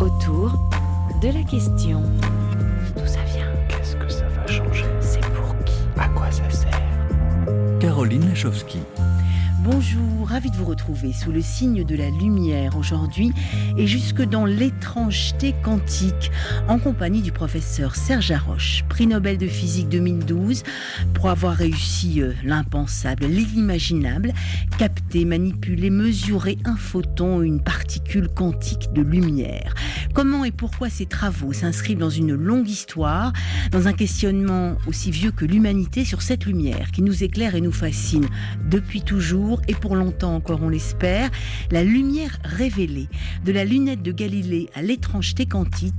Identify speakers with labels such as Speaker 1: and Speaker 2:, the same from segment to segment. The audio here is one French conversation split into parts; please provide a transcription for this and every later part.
Speaker 1: Autour de la question.
Speaker 2: D'où ça vient?
Speaker 3: Qu'est-ce que ça va changer?
Speaker 2: C'est pour qui?
Speaker 3: À quoi ça sert?
Speaker 4: Caroline Lachowski.
Speaker 1: Bonjour, ravi de vous retrouver sous le signe de la lumière aujourd'hui et jusque dans l'étrangeté quantique en compagnie du professeur Serge Haroche, prix Nobel de physique 2012 pour avoir réussi l'impensable, l'inimaginable, capter, manipuler, mesurer un photon, une particule quantique de lumière. Comment et pourquoi ces travaux s'inscrivent dans une longue histoire, dans un questionnement aussi vieux que l'humanité sur cette lumière qui nous éclaire et nous fascine depuis toujours et pour longtemps encore on l'espère, la lumière révélée, de la lunette de Galilée à l'étrangeté quantique,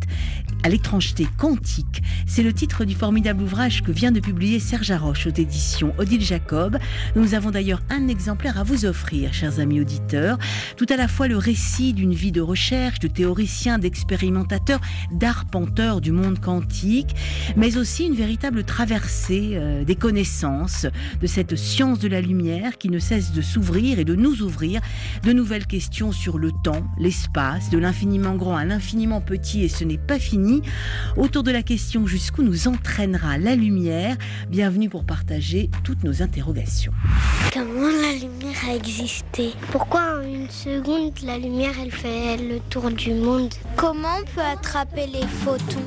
Speaker 1: c'est le titre du formidable ouvrage que vient de publier Serge Haroche aux éditions Odile Jacob. Nous avons d'ailleurs un exemplaire à vous offrir, chers amis auditeurs, tout à la fois le récit d'une vie de recherche, de théoricien, d'expérimentateurs, d'arpenteurs du monde quantique, mais aussi une véritable traversée des connaissances de cette science de la lumière qui ne cesse de s'ouvrir et de nous ouvrir de nouvelles questions sur le temps, l'espace, de l'infiniment grand à l'infiniment petit, et ce n'est pas fini. Autour de la question jusqu'où nous entraînera la lumière, bienvenue pour partager toutes nos interrogations.
Speaker 5: Comment la lumière a existé? Pourquoi en une seconde la lumière elle fait le tour du monde? Comment on peut attraper les photons?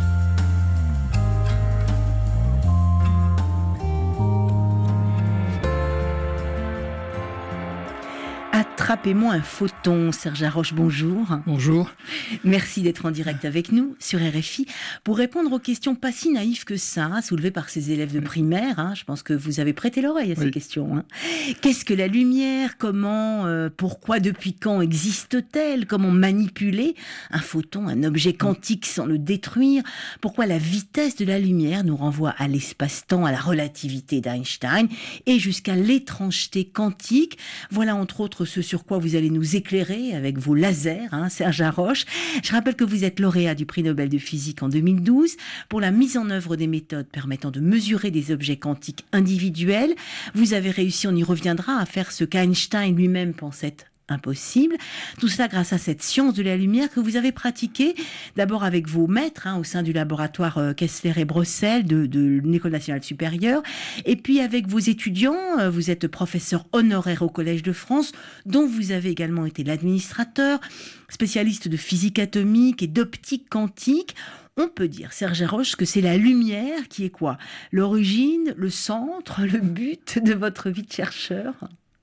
Speaker 1: Attrapez-moi un photon, Serge Haroche, bonjour.
Speaker 6: Bonjour.
Speaker 1: Merci d'être en direct avec nous sur RFI pour répondre aux questions pas si naïves que ça, soulevées par ces élèves de primaire. Je pense que vous avez prêté l'oreille à ces questions. Qu'est-ce que la lumière? Comment, pourquoi, depuis quand existe-t-elle? Comment manipuler un photon, un objet quantique sans le détruire? Pourquoi la vitesse de la lumière nous renvoie à l'espace-temps, à la relativité d'Einstein et jusqu'à l'étrangeté quantique? Voilà entre autres ce sur quoi vous allez nous éclairer avec vos lasers, Serge Haroche. Je rappelle que vous êtes lauréat du prix Nobel de physique en 2012 pour la mise en œuvre des méthodes permettant de mesurer des objets quantiques individuels. Vous avez réussi, on y reviendra, à faire ce qu'Einstein lui-même pensait impossible. Tout cela grâce à cette science de la lumière que vous avez pratiquée, d'abord avec vos maîtres au sein du laboratoire Kessler et Brossel de l'École nationale supérieure, et puis avec vos étudiants. Vous êtes professeur honoraire au Collège de France, dont vous avez également été l'administrateur, spécialiste de physique atomique et d'optique quantique. On peut dire, Serge Haroche, que c'est la lumière qui est quoi? L'origine, le centre, le but de votre vie de chercheur?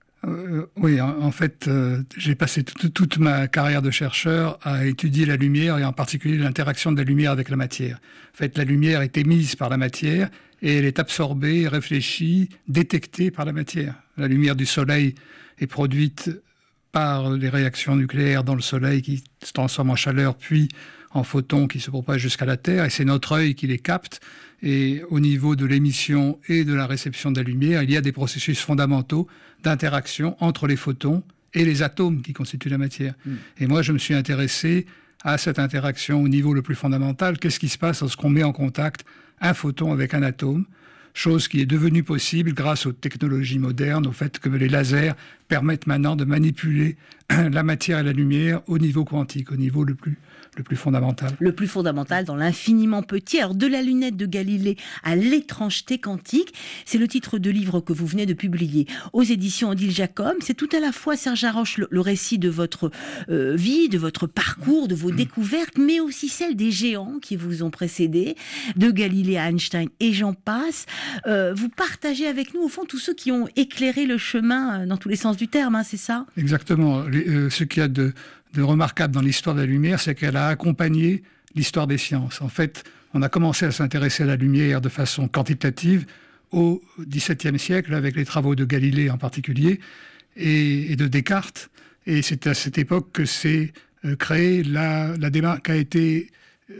Speaker 6: Oui, en fait, j'ai passé toute ma carrière de chercheur à étudier la lumière et en particulier l'interaction de la lumière avec la matière. En fait, la lumière est émise par la matière et elle est absorbée, réfléchie, détectée par la matière. La lumière du soleil est produite par les réactions nucléaires dans le soleil qui se transforment en chaleur, puis en photons qui se propagent jusqu'à la Terre, et c'est notre œil qui les capte. Et au niveau de l'émission et de la réception de la lumière, il y a des processus fondamentaux d'interaction entre les photons et les atomes qui constituent la matière. Et moi, je me suis intéressé à cette interaction au niveau le plus fondamental. Qu'est-ce qui se passe lorsqu'on met en contact un photon avec un atome? Chose qui est devenue possible grâce aux technologies modernes, au fait que les lasers permettent maintenant de manipuler la matière et la lumière au niveau quantique, au niveau le plus fondamental.
Speaker 1: Le plus fondamental dans l'infiniment petit. Alors, de la lunette de Galilée à l'étrangeté quantique, c'est le titre de livre que vous venez de publier aux éditions Odile Jacob. C'est tout à la fois, Serge Haroche, le récit de votre vie, de votre parcours, de vos découvertes, mais aussi celle des géants qui vous ont précédé, de Galilée à Einstein et j'en passe. Vous partagez avec nous, au fond, tous ceux qui ont éclairé le chemin dans tous les sens du terme, c'est ça?
Speaker 6: Exactement. Ce qu'il y a de remarquable dans l'histoire de la lumière, c'est qu'elle a accompagné l'histoire des sciences. En fait, on a commencé à s'intéresser à la lumière de façon quantitative au XVIIe siècle, avec les travaux de Galilée en particulier, et de Descartes. Et c'est à cette époque que s'est créée la démarche qui a été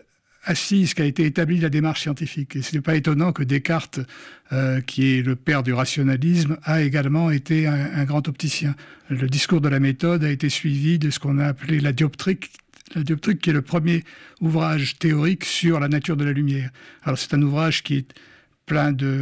Speaker 6: établie la démarche scientifique. Et ce n'est pas étonnant que Descartes, qui est le père du rationalisme, a également été un grand opticien. Le discours de la méthode a été suivi de ce qu'on a appelé la dioptrique. La dioptrique qui est le premier ouvrage théorique sur la nature de la lumière. Alors c'est un ouvrage qui est plein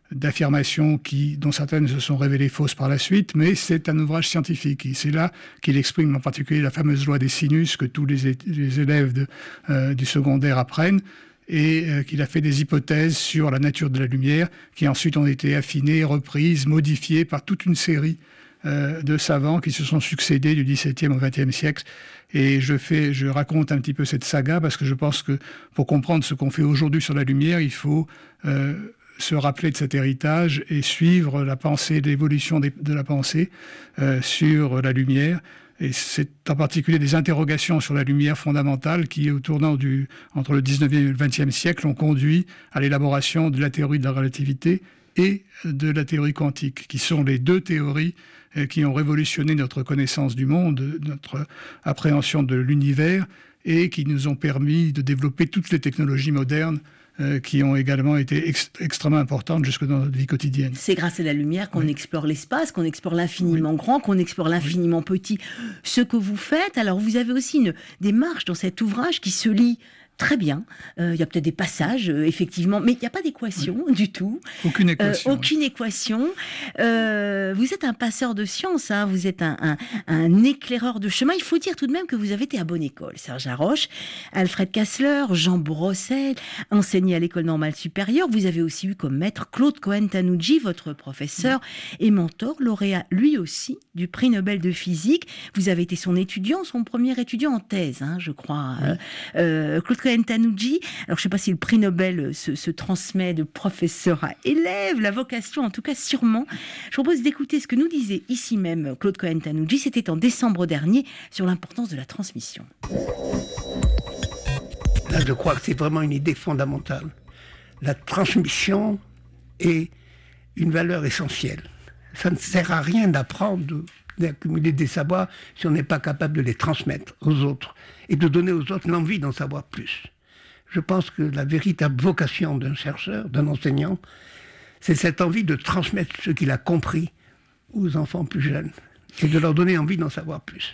Speaker 6: d'affirmations dont certaines se sont révélées fausses par la suite, mais c'est un ouvrage scientifique. Et c'est là qu'il exprime en particulier la fameuse loi des sinus que tous les élèves du secondaire apprennent, et qu'il a fait des hypothèses sur la nature de la lumière, qui ensuite ont été affinées, reprises, modifiées par toute une série de savants qui se sont succédés du XVIIe au XXe siècle. Et je raconte un petit peu cette saga parce que je pense que pour comprendre ce qu'on fait aujourd'hui sur la lumière, il faut se rappeler de cet héritage et suivre la pensée, l'évolution de la pensée sur la lumière. Et c'est en particulier des interrogations sur la lumière fondamentale qui, au tournant entre le 19e et le 20e siècle, ont conduit à l'élaboration de la théorie de la relativité et de la théorie quantique, qui sont les deux théories qui ont révolutionné notre connaissance du monde, notre appréhension de l'univers, et qui nous ont permis de développer toutes les technologies modernes qui ont également été extrêmement importantes jusque dans notre vie quotidienne.
Speaker 1: C'est grâce à la lumière qu'on explore l'espace, qu'on explore l'infiniment grand, qu'on explore l'infiniment petit. Ce que vous faites, alors vous avez aussi une démarche dans cet ouvrage qui se lit très bien. Il y a peut-être des passages, effectivement, mais il n'y a pas d'équation du tout.
Speaker 6: Aucune équation.
Speaker 1: Aucune équation. Vous êtes un passeur de science, hein, vous êtes un éclaireur de chemin. Il faut dire tout de même que vous avez été à bonne école. Serge Haroche, Alfred Kassler, Jean Brossel, enseigné à l'École normale supérieure. Vous avez aussi eu comme maître Claude Cohen-Tanouji, votre professeur et mentor, lauréat lui aussi du prix Nobel de physique. Vous avez été son étudiant, son premier étudiant en thèse, hein, je crois. Claude Cohen-Tanouji. Alors, je ne sais pas si le prix Nobel se transmet de professeur à élève, la vocation, en tout cas, sûrement. Je propose d'écouter ce que nous disait ici même Claude Cohen-Tanouji. C'était en décembre dernier sur l'importance de la transmission.
Speaker 7: Là, je crois que c'est vraiment une idée fondamentale. La transmission est une valeur essentielle. Ça ne sert à rien d'apprendre, d'accumuler des savoirs si on n'est pas capable de les transmettre aux autres et de donner aux autres l'envie d'en savoir plus. Je pense que la véritable vocation d'un chercheur, d'un enseignant, c'est cette envie de transmettre ce qu'il a compris aux enfants plus jeunes et de leur donner envie d'en savoir plus.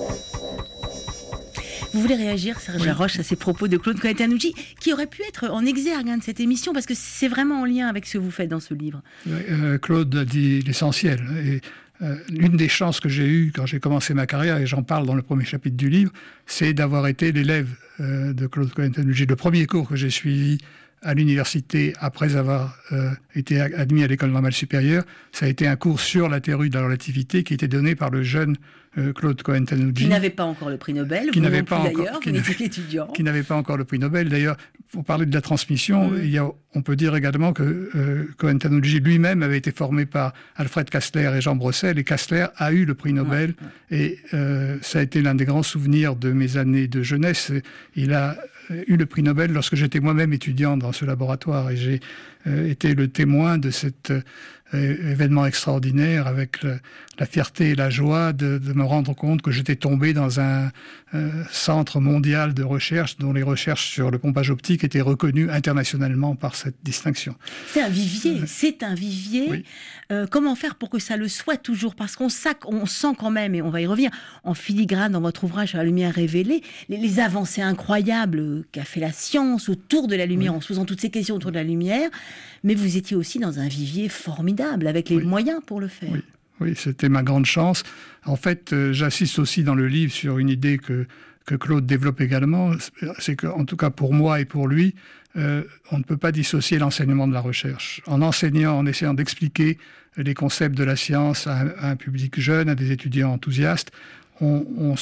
Speaker 1: Vous voulez réagir, Serge Haroche, à ces propos de Claude Cohen-Tanouji, qui aurait pu être en exergue de cette émission, parce que c'est vraiment en lien avec ce que vous faites dans ce livre.
Speaker 6: Claude a dit l'essentiel. Et l'une des chances que j'ai eues quand j'ai commencé ma carrière, et j'en parle dans le premier chapitre du livre, c'est d'avoir été l'élève de Claude Cohen-Tanouji. Le premier cours que j'ai suivi à l'université, après avoir été admis à l'École normale supérieure, ça a été un cours sur la théorie de la relativité qui était donné par le jeune Claude Cohen-Tanouji.
Speaker 1: Qui n'avait pas encore le prix Nobel, vous non plus d'ailleurs, vous n'étiez qu'étudiant.
Speaker 6: Qui n'avait pas encore le prix Nobel. D'ailleurs, pour parler de la transmission, on peut dire également que Cohen-Tanouji lui-même avait été formé par Alfred Kassler et Jean Brossel, et Kassler a eu le prix Nobel, et ça a été l'un des grands souvenirs de mes années de jeunesse. Il a eu le prix Nobel lorsque j'étais moi-même étudiant dans ce laboratoire, et j'ai été le témoin de cet événement extraordinaire, avec la fierté et la joie de me rendre compte que j'étais tombé dans un centre mondial de recherche dont les recherches sur le pompage optique étaient reconnues internationalement par cette distinction.
Speaker 1: C'est un vivier, Oui. Comment faire pour que ça le soit toujours? Parce qu'on sent quand même, et on va y revenir, en filigrane dans votre ouvrage sur la lumière révélée, les avancées incroyables qu'a fait la science autour de la lumière, en se posant toutes ces questions autour de la lumière, mais vous étiez aussi dans un vivier formidable, avec les moyens pour le faire.
Speaker 6: Oui, c'était ma grande chance. En fait, j'assiste aussi dans le livre sur une idée que Claude développe également, c'est qu'en tout cas pour moi et pour lui, on ne peut pas dissocier l'enseignement de la recherche. En enseignant, en essayant d'expliquer les concepts de la science à un public jeune, à des étudiants enthousiastes, on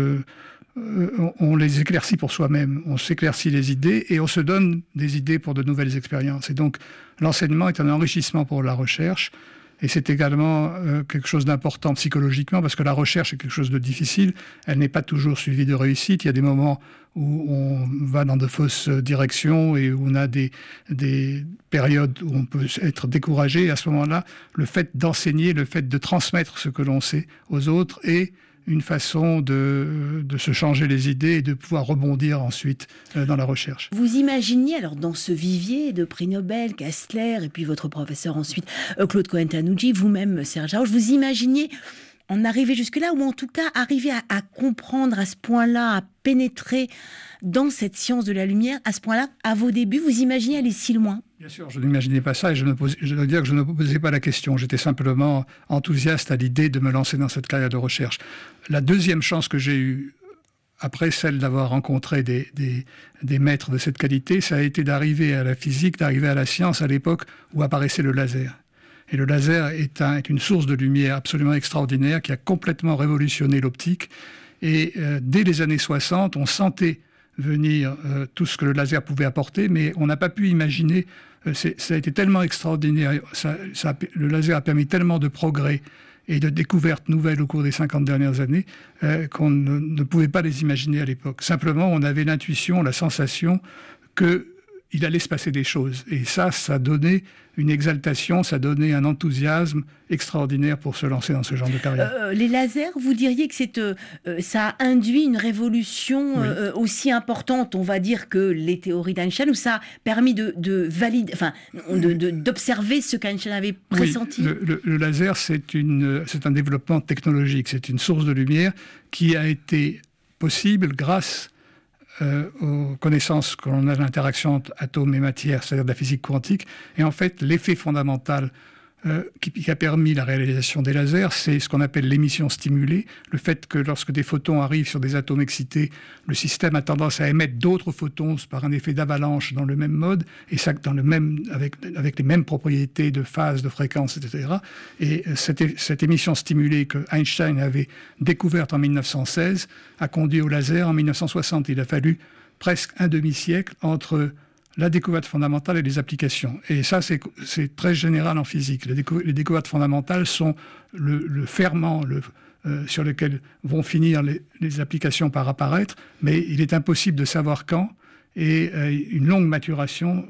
Speaker 6: les éclaircit pour soi-même, on s'éclaircit les idées et on se donne des idées pour de nouvelles expériences. Et donc, l'enseignement est un enrichissement pour la recherche, et c'est également quelque chose d'important psychologiquement, parce que la recherche est quelque chose de difficile, elle n'est pas toujours suivie de réussite. Il y a des moments où on va dans de fausses directions et où on a des périodes où on peut être découragé. À ce moment-là, le fait d'enseigner, le fait de transmettre ce que l'on sait aux autres est une façon de se changer les idées et de pouvoir rebondir ensuite dans la recherche.
Speaker 1: Vous imaginiez, alors dans ce vivier de prix Nobel, Kassler, et puis votre professeur ensuite, Claude Cohen-Tanouji, vous-même, Serge Haroche, vous imaginiez en arriver jusque-là, ou en tout cas arriver à comprendre à ce point-là, à pénétrer dans cette science de la lumière, à ce point-là, à vos débuts, vous imaginez aller si loin?
Speaker 6: Bien sûr, je n'imaginais pas ça et je dois dire que je ne me posais pas la question. J'étais simplement enthousiaste à l'idée de me lancer dans cette carrière de recherche. La deuxième chance que j'ai eue, après celle d'avoir rencontré des maîtres de cette qualité, ça a été d'arriver à la physique, d'arriver à la science à l'époque où apparaissait le laser. Et le laser est une source de lumière absolument extraordinaire qui a complètement révolutionné l'optique. Et dès les années 60, on sentait venir tout ce que le laser pouvait apporter, mais on n'a pas pu imaginer, ça a été tellement extraordinaire, le laser a permis tellement de progrès et de découvertes nouvelles au cours des 50 dernières années qu'on ne pouvait pas les imaginer à l'époque. Simplement, on avait l'intuition, la sensation qu'il allait se passer des choses. Et ça donnait une exaltation, ça donnait un enthousiasme extraordinaire pour se lancer dans ce genre de carrière.
Speaker 1: Les lasers, vous diriez que ça a induit une révolution aussi importante, on va dire, que les théories d'Einstein, ou ça a permis de valider, d'observer ce qu'Einstein avait pressenti?
Speaker 6: Oui, le laser, c'est un développement technologique, c'est une source de lumière qui a été possible grâce aux connaissances que l'on a de l'interaction entre atomes et matière, c'est-à-dire de la physique quantique. Et en fait, l'effet fondamental qui a permis la réalisation des lasers, c'est ce qu'on appelle l'émission stimulée, le fait que lorsque des photons arrivent sur des atomes excités, le système a tendance à émettre d'autres photons par un effet d'avalanche dans le même mode, et ça avec les mêmes propriétés de phase, de fréquence, etc. Et cette émission stimulée que Einstein avait découverte en 1916 a conduit au laser en 1960. Il a fallu presque un demi-siècle entre la découverte fondamentale et les applications. Et ça, c'est très général en physique. Les découvertes fondamentales sont le ferment sur lequel vont finir les applications par apparaître, mais il est impossible de savoir quand, et une longue maturation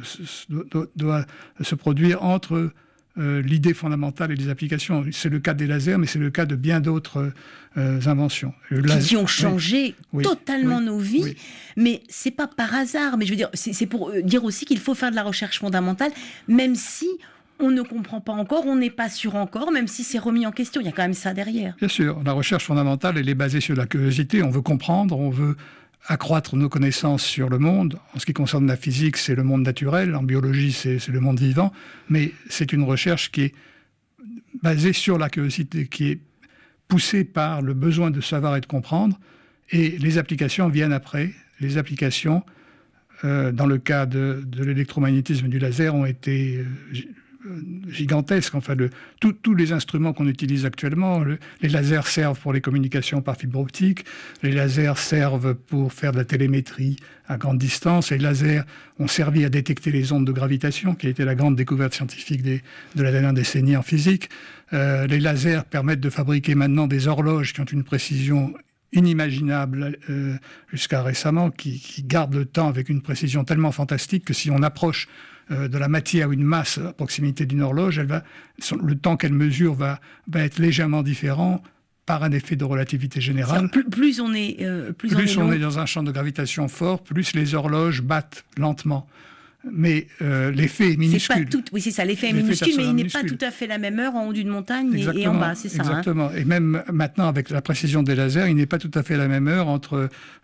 Speaker 6: doit se produire entre l'idée fondamentale et les applications. C'est le cas des lasers, mais c'est le cas de bien d'autres inventions.
Speaker 1: Qui ont changé totalement nos vies, mais c'est pas par hasard. Mais je veux dire, c'est pour dire aussi qu'il faut faire de la recherche fondamentale, même si on ne comprend pas encore, on n'est pas sûr encore, même si c'est remis en question. Il y a quand même ça derrière. Bien
Speaker 6: sûr, la recherche fondamentale, elle est basée sur la curiosité. On veut comprendre, on veut accroître nos connaissances sur le monde. En ce qui concerne la physique, c'est le monde naturel. En biologie, c'est le monde vivant. Mais c'est une recherche qui est basée sur la curiosité, qui est poussée par le besoin de savoir et de comprendre. Et les applications viennent après. Les applications, dans le cas de l'électromagnétisme et du laser, ont été gigantesques. Enfin, tous les instruments qu'on utilise actuellement, les lasers servent pour les communications par fibre optique, les lasers servent pour faire de la télémétrie à grande distance, les lasers ont servi à détecter les ondes de gravitation, qui a été la grande découverte scientifique de la dernière décennie en physique. Les lasers permettent de fabriquer maintenant des horloges qui ont une précision inimaginable jusqu'à récemment, qui gardent le temps avec une précision tellement fantastique que si on approche de la matière ou une masse à proximité d'une horloge, le temps qu'elle mesure va être légèrement différent par un effet de relativité générale.
Speaker 1: Plus on est
Speaker 6: dans un champ de gravitation fort, plus les horloges battent lentement. Mais l'effet est minuscule.
Speaker 1: C'est ça, l'effet est minuscule, mais il n'est pas tout à fait la même heure en haut d'une montagne et en bas, c'est ça.
Speaker 6: Exactement. Et même maintenant, avec la précision des lasers, il n'est pas tout à fait la même heure entre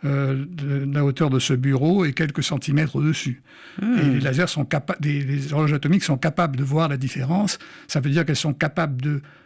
Speaker 6: la hauteur de ce bureau et quelques centimètres au-dessus. Et les lasers sont capables, les horloges atomiques sont capables de voir la différence. Ça veut dire qu'elles sont capables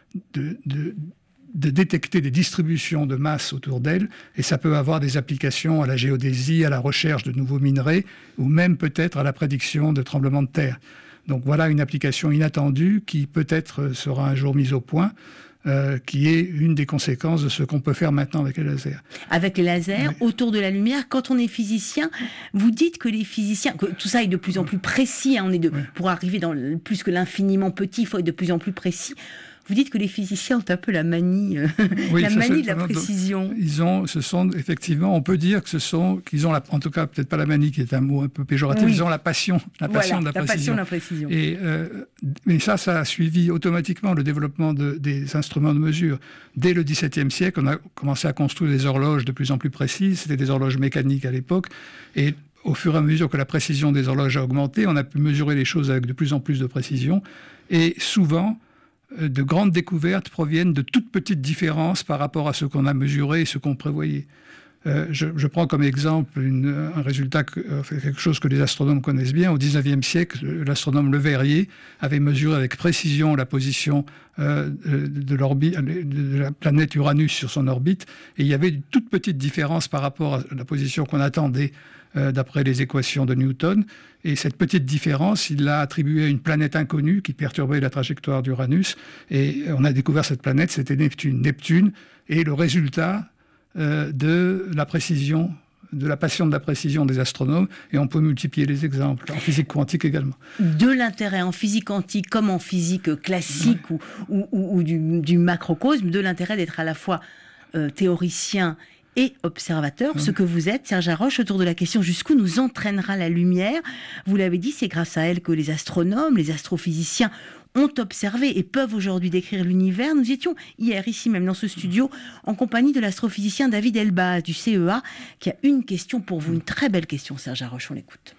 Speaker 6: de détecter des distributions de masse autour d'elles, et ça peut avoir des applications à la géodésie, à la recherche de nouveaux minerais, ou même peut-être à la prédiction de tremblements de terre. Donc voilà une application inattendue qui peut-être sera un jour mise au point, qui est une des conséquences de ce qu'on peut faire maintenant avec les lasers.
Speaker 1: Avec les lasers, autour de la lumière, quand on est physicien, vous dites que les physiciens, que tout ça est de plus en plus précis, pour arriver dans plus que l'infiniment petit, il faut être de plus en plus précis. Vous dites que les physiciens ont un peu la manie, de la précision.
Speaker 6: On peut dire qu'ils ont, en tout cas peut-être pas la manie, qui est un mot un peu péjoratif, ils ont la passion de la précision. Mais ça a suivi automatiquement le développement des instruments de mesure. Dès le XVIIe siècle, on a commencé à construire des horloges de plus en plus précises. C'était des horloges mécaniques à l'époque, et au fur et à mesure que la précision des horloges a augmenté, on a pu mesurer les choses avec de plus en plus de précision, et souvent de grandes découvertes proviennent de toutes petites différences par rapport à ce qu'on a mesuré et ce qu'on prévoyait. Je prends comme exemple un résultat, quelque chose que les astronomes connaissent bien. Au XIXe siècle, l'astronome Le Verrier avait mesuré avec précision la position de la planète Uranus sur son orbite, et il y avait une toute petite différence par rapport à la position qu'on attendait d'après les équations de Newton. Et cette petite différence, il l'a attribuée à une planète inconnue qui perturbait la trajectoire d'Uranus. Et on a découvert cette planète, c'était Neptune. Neptune est le résultat de la précision, de la passion de la précision des astronomes, et on peut multiplier les exemples, en physique quantique également.
Speaker 1: De l'intérêt en physique quantique comme en physique classique ou du macrocosme, de l'intérêt d'être à la fois théoricien et observateur, ce que vous êtes, Serge Haroche, autour de la question jusqu'où nous entraînera la lumière. Vous l'avez dit, c'est grâce à elle que les astronomes, les astrophysiciens ont observé et peuvent aujourd'hui décrire l'univers. Nous étions hier, ici même dans ce studio, en compagnie de l'astrophysicien David Elbaz du CEA, qui a une question pour vous, une très belle question, Serge Haroche, on l'écoute.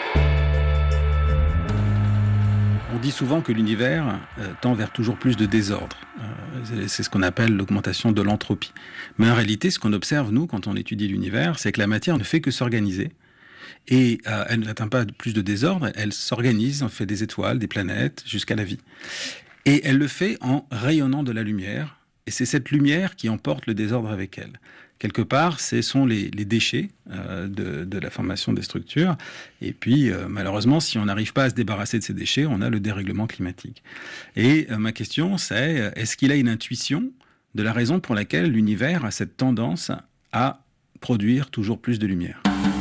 Speaker 8: On dit souvent que l'univers tend vers toujours plus de désordre. C'est ce qu'on appelle l'augmentation de l'entropie. Mais en réalité, ce qu'on observe, nous, quand on étudie l'univers, c'est que la matière ne fait que s'organiser. Et elle n'atteint pas plus de désordre, elle s'organise, on fait des étoiles, des planètes, jusqu'à la vie. Et elle le fait en rayonnant de la lumière. Et c'est cette lumière qui emporte le désordre avec elle. Quelque part, ce sont les déchets de la formation des structures. Et puis, malheureusement, si on n'arrive pas à se débarrasser de ces déchets, on a le dérèglement climatique. Et ma question, c'est, est-ce qu'il a une intuition de la raison pour laquelle l'univers a cette tendance à produire toujours plus de lumière ?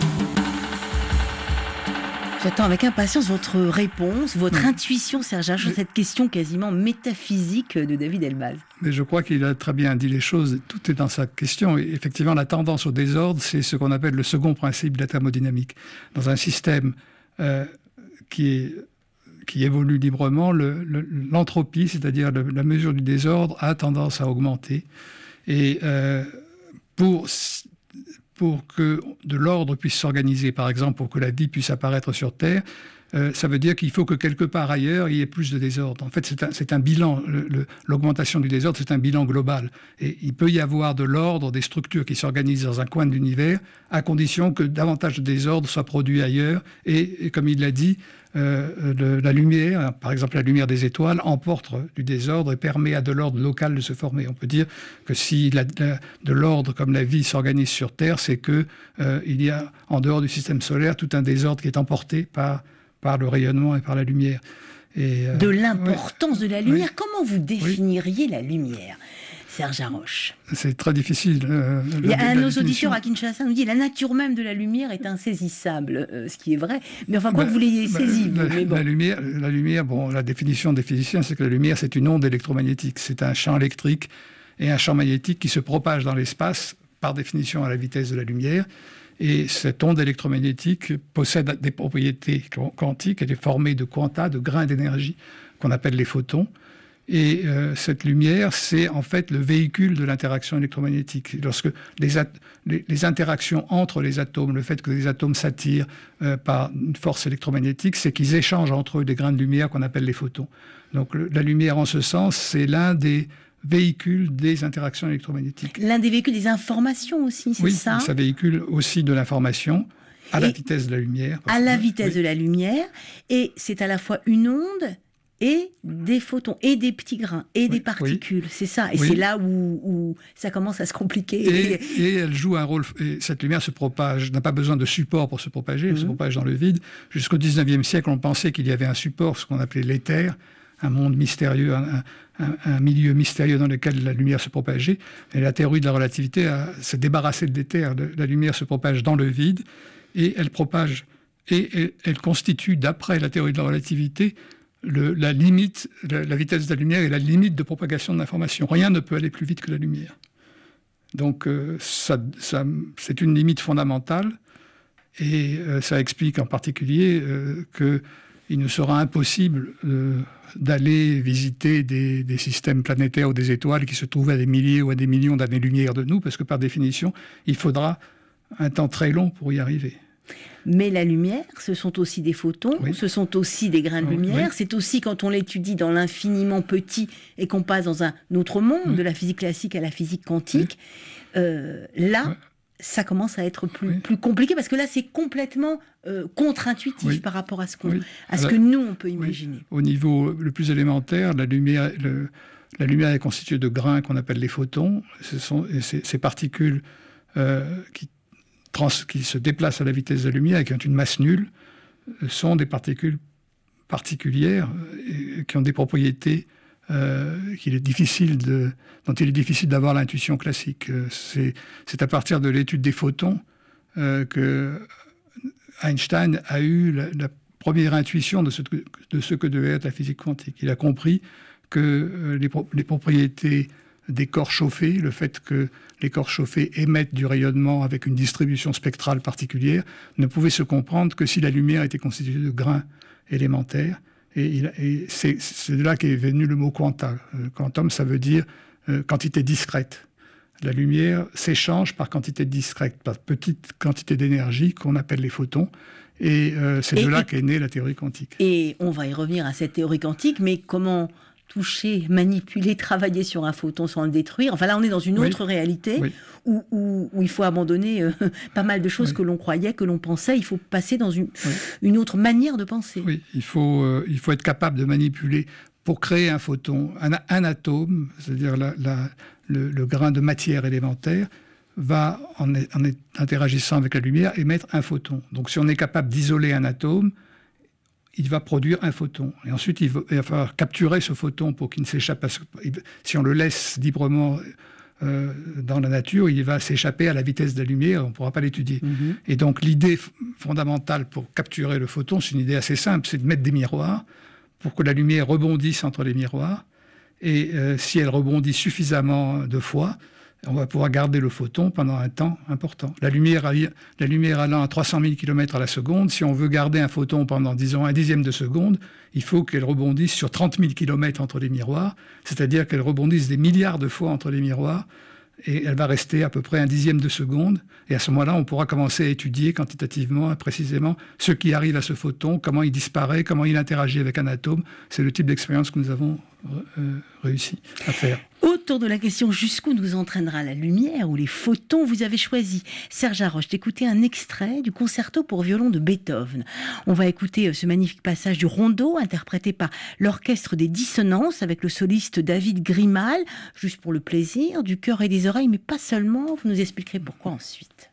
Speaker 1: J'attends avec impatience votre réponse, votre intuition, Serge Haroche, sur cette question quasiment métaphysique de David Elbaz.
Speaker 6: Mais je crois qu'il a très bien dit les choses, tout est dans sa question. Et effectivement, la tendance au désordre, c'est ce qu'on appelle le second principe de la thermodynamique. Dans un système qui évolue librement, l'entropie, c'est-à-dire la mesure du désordre, a tendance à augmenter. Et pour que de l'ordre puisse s'organiser, par exemple, pour que la vie puisse apparaître sur Terre, ça veut dire qu'il faut que quelque part ailleurs, il y ait plus de désordre. En fait, c'est un bilan. L'augmentation du désordre, c'est un bilan global. Et il peut y avoir de l'ordre, des structures qui s'organisent dans un coin de l'univers, à condition que davantage de désordre soit produit ailleurs. Et comme il l'a dit, la lumière, par exemple la lumière des étoiles, emporte du désordre et permet à de l'ordre local de se former. On peut dire que si de l'ordre comme la vie s'organise sur Terre, c'est que il y a en dehors du système solaire tout un désordre qui est emporté par le rayonnement et par la lumière. Et,
Speaker 1: de l'importance de la lumière. Comment vous définiriez la lumière, Serge Haroche?
Speaker 6: C'est très difficile.
Speaker 1: Il y a un de nos auditeurs à Kinshasa nous dit la nature même de la lumière est insaisissable, ce qui est vrai. Mais enfin, quoi que vous l'ayez saisi.
Speaker 6: La lumière, la définition des physiciens, c'est que la lumière, c'est une onde électromagnétique. C'est un champ électrique et un champ magnétique qui se propage dans l'espace, par définition à la vitesse de la lumière. Et cette onde électromagnétique possède des propriétés quantiques. Elle est formée de quanta, de grains d'énergie, qu'on appelle les photons. Et cette lumière, c'est en fait le véhicule de l'interaction électromagnétique. Lorsque les interactions entre les atomes, le fait que les atomes s'attirent par une force électromagnétique, c'est qu'ils échangent entre eux des grains de lumière qu'on appelle les photons. Donc la lumière, en ce sens, c'est l'un des véhicule des interactions électromagnétiques.
Speaker 1: L'un des véhicules des informations aussi, c'est ça ?
Speaker 6: Oui, ça véhicule aussi de l'information à la vitesse de la lumière.
Speaker 1: À la vitesse de la lumière, et c'est à la fois une onde et des photons, et des petits grains, et des particules, c'est ça. Et c'est là où ça commence à se compliquer.
Speaker 6: Et elle joue un rôle, et cette lumière se propage, n'a pas besoin de support pour se propager, elle se propage dans le vide. Jusqu'au 19e siècle, on pensait qu'il y avait un support, ce qu'on appelait l'éther, un monde mystérieux, un milieu mystérieux dans lequel la lumière se propageait. Et la théorie de la relativité s'est débarrassée de l'éther. La lumière se propage dans le vide et elle propage. Et elle constitue, d'après la théorie de la relativité, la limite, la vitesse de la lumière est la limite de propagation de l'information. Rien ne peut aller plus vite que la lumière. Donc c'est une limite fondamentale et ça explique en particulier qu'il nous sera impossible d'aller visiter des systèmes planétaires ou des étoiles qui se trouvent à des milliers ou à des millions d'années-lumière de nous, parce que par définition, il faudra un temps très long pour y arriver.
Speaker 1: Mais la lumière, ce sont aussi des photons, ce sont aussi des grains de lumière, c'est aussi quand on l'étudie dans l'infiniment petit et qu'on passe dans un autre monde, de la physique classique à la physique quantique, ça commence à être plus compliqué, parce que là, c'est complètement contre-intuitif par rapport à ce que nous, on peut imaginer.
Speaker 6: Au niveau le plus élémentaire, la lumière est constituée de grains qu'on appelle les photons. Ce sont ces particules qui se déplacent à la vitesse de la lumière et qui ont une masse nulle, sont des particules particulières qui ont des propriétés dont il est difficile d'avoir l'intuition classique. C'est à partir de l'étude des photons que Einstein a eu la première intuition de ce que devait être la physique quantique. Il a compris que les propriétés des corps chauffés, le fait que les corps chauffés émettent du rayonnement avec une distribution spectrale particulière, ne pouvaient se comprendre que si la lumière était constituée de grains élémentaires. Et c'est de là qu'est venu le mot quanta. Quantum, ça veut dire quantité discrète. La lumière s'échange par quantité discrète, par petite quantité d'énergie qu'on appelle les photons. Et c'est de là qu'est née la théorie quantique.
Speaker 1: Et on va y revenir à cette théorie quantique, mais comment toucher, manipuler, travailler sur un photon sans le détruire. Enfin là, on est dans une autre réalité où il faut abandonner pas mal de choses que l'on croyait, que l'on pensait. Il faut passer dans une autre manière de penser. Oui,
Speaker 6: il faut être capable de manipuler pour créer un photon, un atome, c'est-à-dire le grain de matière élémentaire, va, en interagissant avec la lumière, émettre un photon. Donc si on est capable d'isoler un atome, il va produire un photon. Et ensuite, il va falloir capturer ce photon pour qu'il ne s'échappe pas. Si on le laisse librement dans la nature, il va s'échapper à la vitesse de la lumière, on ne pourra pas l'étudier. Et donc, l'idée fondamentale pour capturer le photon, c'est une idée assez simple, c'est de mettre des miroirs pour que la lumière rebondisse entre les miroirs. Et si elle rebondit suffisamment de fois, on va pouvoir garder le photon pendant un temps important. La lumière allant à 300 000 km à la seconde, si on veut garder un photon pendant, disons, un dixième de seconde, il faut qu'elle rebondisse sur 30 000 km entre les miroirs, c'est-à-dire qu'elle rebondisse des milliards de fois entre les miroirs, et elle va rester à peu près un dixième de seconde. Et à ce moment-là, on pourra commencer à étudier quantitativement, précisément, ce qui arrive à ce photon, comment il disparaît, comment il interagit avec un atome. C'est le type d'expérience que nous avons réussi à faire.
Speaker 1: Autour de la question jusqu'où nous entraînera la lumière ou les photons, vous avez choisi, Serge Haroche, d'écouter un extrait du concerto pour violon de Beethoven. On va écouter ce magnifique passage du rondo interprété par l'orchestre des dissonances avec le soliste David Grimal, juste pour le plaisir, du cœur et des oreilles, mais pas seulement. Vous nous expliquerez pourquoi ensuite.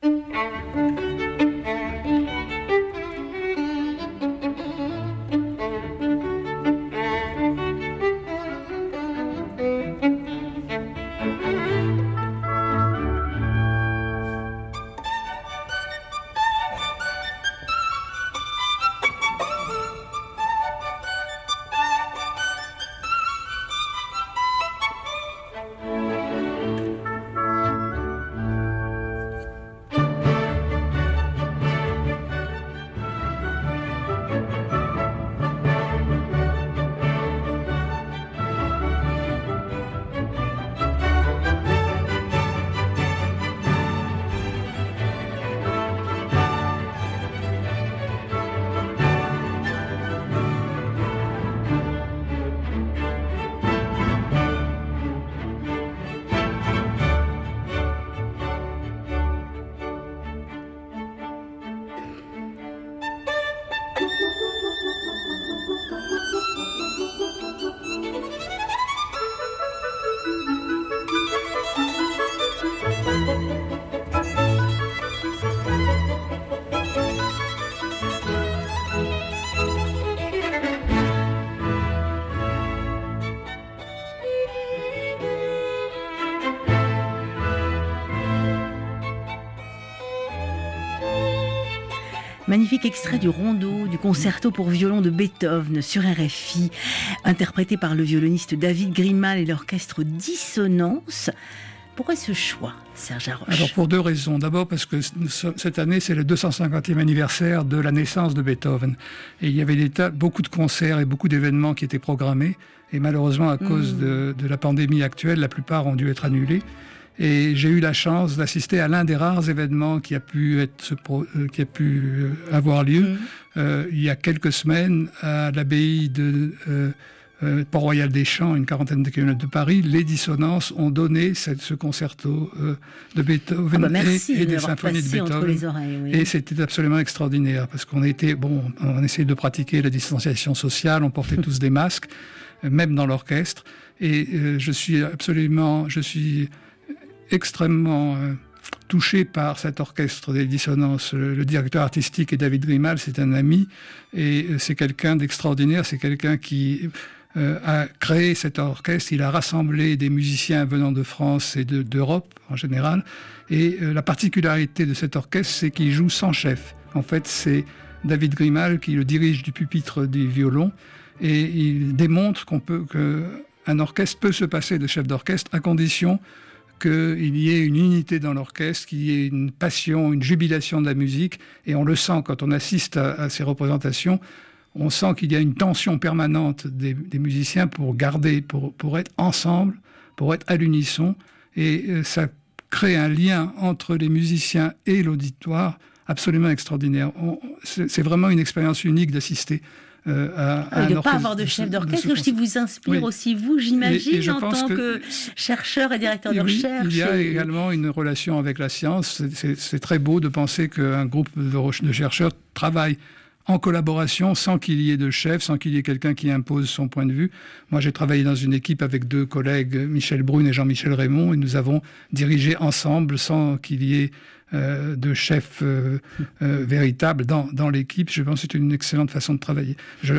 Speaker 1: Magnifique extrait du rondo, du concerto pour violon de Beethoven sur RFI, interprété par le violoniste David Grimal et l'orchestre Dissonance. Pourquoi ce choix, Serge Haroche ?
Speaker 6: Alors pour deux raisons. D'abord parce que cette année, c'est le 250e anniversaire de la naissance de Beethoven. Et il y avait beaucoup de concerts et beaucoup d'événements qui étaient programmés. Et malheureusement, à cause de la pandémie actuelle, la plupart ont dû être annulés. Et j'ai eu la chance d'assister à l'un des rares événements qui a pu avoir lieu il y a quelques semaines à l'abbaye de Port-Royal des Champs, une quarantaine de kilomètres de Paris. Les Dissonances ont donné ce concerto de Beethoven et des symphonies de Beethoven. Et c'était absolument extraordinaire parce qu'on essayait de pratiquer la distanciation sociale, on portait tous des masques, même dans l'orchestre. Et je suis extrêmement touché par cet orchestre des Dissonances. Le directeur artistique est David Grimal, c'est un ami, et c'est quelqu'un d'extraordinaire, c'est quelqu'un qui a créé cet orchestre, il a rassemblé des musiciens venant de France et d'Europe en général, et la particularité de cet orchestre, c'est qu'il joue sans chef. En fait, c'est David Grimal qui le dirige du pupitre du violon, et il démontre qu'un orchestre peut se passer de chef d'orchestre à condition qu'il y ait une unité dans l'orchestre, qu'il y ait une passion, une jubilation de la musique, et on le sent quand on assiste à ces représentations. On sent qu'il y a une tension permanente des musiciens pour être ensemble, pour être à l'unisson, et ça crée un lien entre les musiciens et l'auditoire absolument extraordinaire. C'est vraiment une expérience unique d'assister à un orchestre.
Speaker 1: Il ne pas avoir de chef d'orchestre, ce qui vous inspire aussi, vous, j'imagine, en tant que chercheur et directeur de recherche.
Speaker 6: Il y a également une relation avec la science. C'est très beau de penser qu'un groupe de chercheurs travaille en collaboration, sans qu'il y ait de chef, sans qu'il y ait quelqu'un qui impose son point de vue. Moi, j'ai travaillé dans une équipe avec 2 collègues, Michel Brune et Jean-Michel Raymond, et nous avons dirigé ensemble, sans qu'il y ait de chef véritable dans l'équipe. Je pense que c'est une excellente façon de travailler.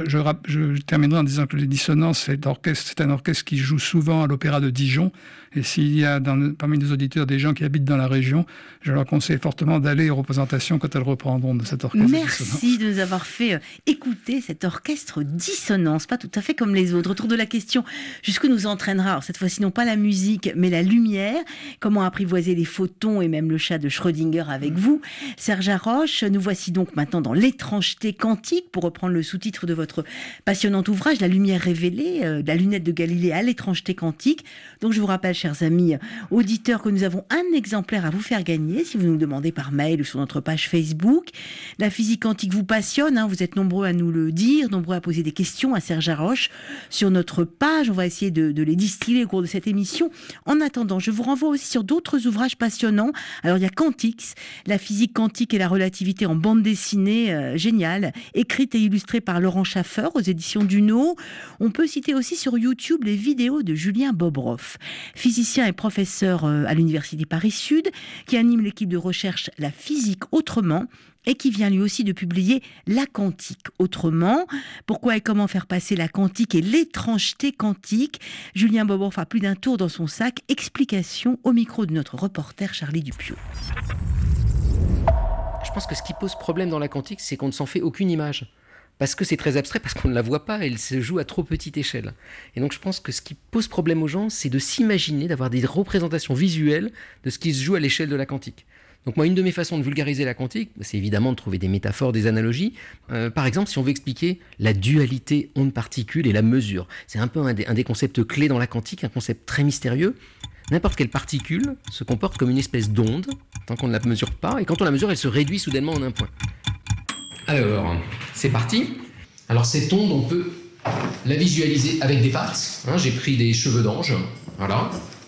Speaker 6: Je terminerai en disant que les Dissonances, c'est un orchestre qui joue souvent à l'Opéra de Dijon. Et s'il y a parmi nos auditeurs des gens qui habitent dans la région, je leur conseille fortement d'aller aux représentations quand elles reprendront de cet orchestre.
Speaker 1: Merci de nous avoir fait écouter cet orchestre Dissonance, pas tout à fait comme les autres. Autour de la question, jusqu'où nous entraînera, alors cette fois-ci non pas la musique, mais la lumière, comment apprivoiser les photons et même le chat de Schrödinger avec vous. Serge Haroche, nous voici donc maintenant dans l'étrangeté quantique, pour reprendre le sous-titre de votre passionnant ouvrage, La lumière révélée, la lunette de Galilée à l'étrangeté quantique. Donc je vous rappelle, chers amis auditeurs, que nous avons un exemplaire à vous faire gagner si vous nous demandez par mail ou sur notre page Facebook. La physique quantique vous passionne, vous êtes nombreux à nous le dire, nombreux à poser des questions à Serge Haroche sur notre page. On va essayer de les distiller au cours de cette émission. En attendant, je vous renvoie aussi sur d'autres ouvrages passionnants. Alors il y a Quantix, la physique quantique et la relativité en bande dessinée, géniale, écrite et illustrée par Laurent Schaffer aux éditions Duno. On peut citer aussi sur YouTube les vidéos de Julien Bobroff, physicien et professeur à l'Université Paris-Sud, qui anime l'équipe de recherche La Physique Autrement et qui vient lui aussi de publier La Quantique Autrement. Pourquoi et comment faire passer la quantique et l'étrangeté quantique? Julien Bobroff a plus d'un tour dans son sac. Explication au micro de notre reporter Charlie Dupieux.
Speaker 9: Je pense que ce qui pose problème dans la quantique, c'est qu'on ne s'en fait aucune image. Parce que c'est très abstrait, parce qu'on ne la voit pas, elle se joue à trop petite échelle. Et donc je pense que ce qui pose problème aux gens, c'est de s'imaginer, d'avoir des représentations visuelles de ce qui se joue à l'échelle de la quantique. Donc moi, une de mes façons de vulgariser la quantique, c'est évidemment de trouver des métaphores, des analogies. Par exemple, si on veut expliquer la dualité onde-particule et la mesure, c'est un peu un des concepts clés dans la quantique, un concept très mystérieux. N'importe quelle particule se comporte comme une espèce d'onde, tant qu'on ne la mesure pas, et quand on la mesure, elle se réduit soudainement en un point. Alors, c'est parti. Alors cette onde, on peut la visualiser avec des pattes. J'ai pris des cheveux d'ange, voilà.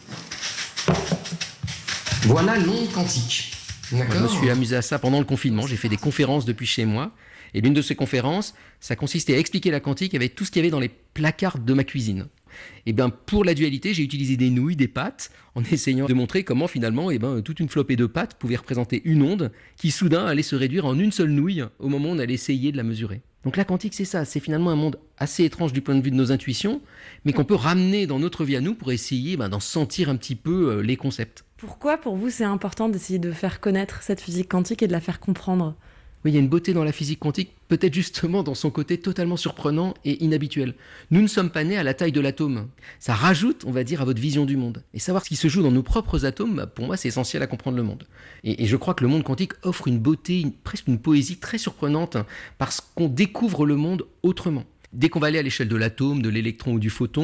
Speaker 9: Voilà l'onde quantique. D'accord. Je me suis amusé à ça pendant le confinement, j'ai fait des conférences depuis chez moi, et l'une de ces conférences, ça consistait à expliquer la quantique avec tout ce qu'il y avait dans les placards de ma cuisine. Et bien pour la dualité, j'ai utilisé des nouilles, des pâtes, en essayant de montrer comment finalement toute une flopée de pâtes pouvait représenter une onde qui soudain allait se réduire en une seule nouille au moment où on allait essayer de la mesurer. Donc la quantique, c'est ça, c'est finalement un monde assez étrange du point de vue de nos intuitions, mais qu'on peut ramener dans notre vie à nous pour essayer d'en sentir un petit peu les concepts.
Speaker 10: Pourquoi pour vous c'est important d'essayer de faire connaître cette physique quantique et de la faire comprendre ?
Speaker 9: Oui, il y a une beauté dans la physique quantique, peut-être justement dans son côté totalement surprenant et inhabituel. Nous ne sommes pas nés à la taille de l'atome. Ça rajoute, on va dire, à votre vision du monde. Et savoir ce qui se joue dans nos propres atomes, pour moi, c'est essentiel à comprendre le monde. Et je crois que le monde quantique offre une beauté, presque une poésie très surprenante, parce qu'on découvre le monde autrement. Dès qu'on va aller à l'échelle de l'atome, de l'électron ou du photon,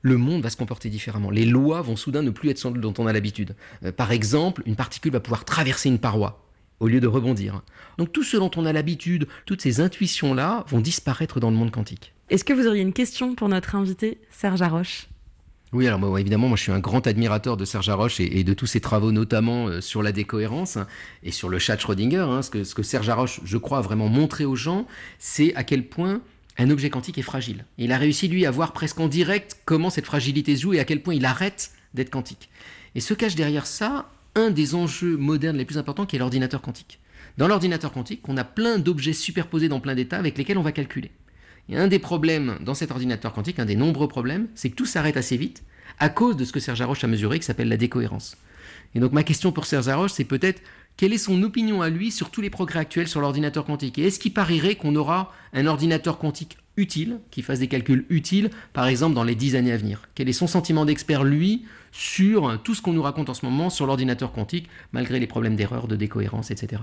Speaker 9: le monde va se comporter différemment. Les lois vont soudain ne plus être celles dont on a l'habitude. Par exemple, une particule va pouvoir traverser une paroi au lieu de rebondir. Donc tout ce dont on a l'habitude, toutes ces intuitions-là vont disparaître dans le monde quantique.
Speaker 10: Est-ce que vous auriez une question pour notre invité, Serge Haroche ?
Speaker 9: Oui, alors moi, évidemment, je suis un grand admirateur de Serge Haroche et de tous ses travaux, notamment sur la décohérence et sur le chat de Schrödinger. Ce que Serge Haroche, je crois, a vraiment montré aux gens, c'est à quel point un objet quantique est fragile. Et il a réussi, lui, à voir presque en direct comment cette fragilité se joue et à quel point il arrête d'être quantique. Et se cache derrière ça un des enjeux modernes les plus importants qui est l'ordinateur quantique. Dans l'ordinateur quantique, on a plein d'objets superposés dans plein d'états avec lesquels on va calculer. Et un des problèmes dans cet ordinateur quantique, un des nombreux problèmes, c'est que tout s'arrête assez vite à cause de ce que Serge Haroche a mesuré qui s'appelle la décohérence. Et donc ma question pour Serge Haroche, c'est peut-être quelle est son opinion à lui sur tous les progrès actuels sur l'ordinateur quantique ? Et est-ce qu'il parierait qu'on aura un ordinateur quantique utile, qui fasse des calculs utiles, par exemple dans les 10 années à venir ? Quel est son sentiment d'expert, lui, sur tout ce qu'on nous raconte en ce moment sur l'ordinateur quantique, malgré les problèmes d'erreur, de décohérence, etc.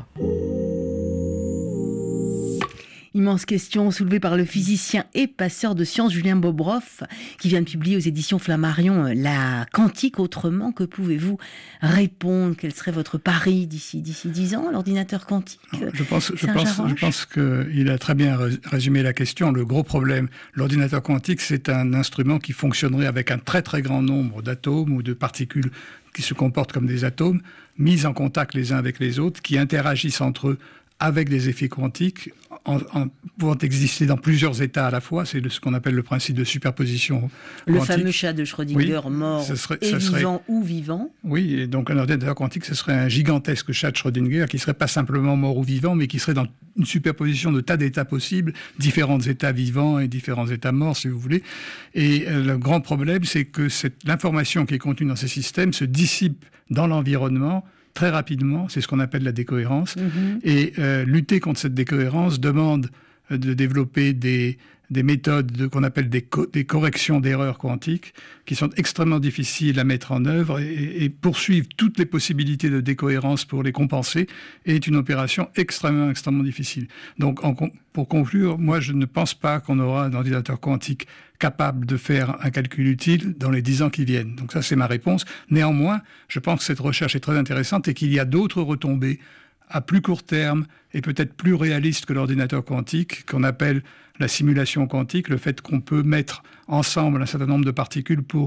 Speaker 1: Immense question soulevée par le physicien et passeur de sciences Julien Bobroff, qui vient de publier aux éditions Flammarion La quantique autrement. Que pouvez-vous répondre ? Quel serait votre pari d'ici 10 ans, l'ordinateur quantique ?
Speaker 6: Je pense qu'il a très bien résumé la question. Le gros problème, l'ordinateur quantique, c'est un instrument qui fonctionnerait avec un très très grand nombre d'atomes ou de particules qui se comportent comme des atomes, mis en contact les uns avec les autres, qui interagissent entre eux avec des effets quantiques, en pouvant exister dans plusieurs états à la fois. C'est ce qu'on appelle le principe de superposition quantique.
Speaker 1: Le fameux chat de Schrödinger, mort vivant ou vivant.
Speaker 6: Oui, et donc un ordinateur quantique, ce serait un gigantesque chat de Schrödinger qui serait pas simplement mort ou vivant, mais qui serait dans une superposition de tas d'états possibles, différents états vivants et différents états morts, si vous voulez. Et le grand problème, c'est que l'information qui est contenue dans ces systèmes se dissipe dans l'environnement très rapidement. C'est ce qu'on appelle la décohérence. Et lutter contre cette décohérence demande de développer des méthodes qu'on appelle des corrections d'erreurs quantiques, qui sont extrêmement difficiles à mettre en œuvre, et poursuivre toutes les possibilités de décohérence pour les compenser est une opération extrêmement difficile. Donc, pour conclure, moi, je ne pense pas qu'on aura un ordinateur quantique capable de faire un calcul utile dans les 10 ans qui viennent. Donc ça, c'est ma réponse. Néanmoins, je pense que cette recherche est très intéressante et qu'il y a d'autres retombées à plus court terme et peut-être plus réalistes que l'ordinateur quantique, qu'on appelle la simulation quantique, le fait qu'on peut mettre ensemble un certain nombre de particules pour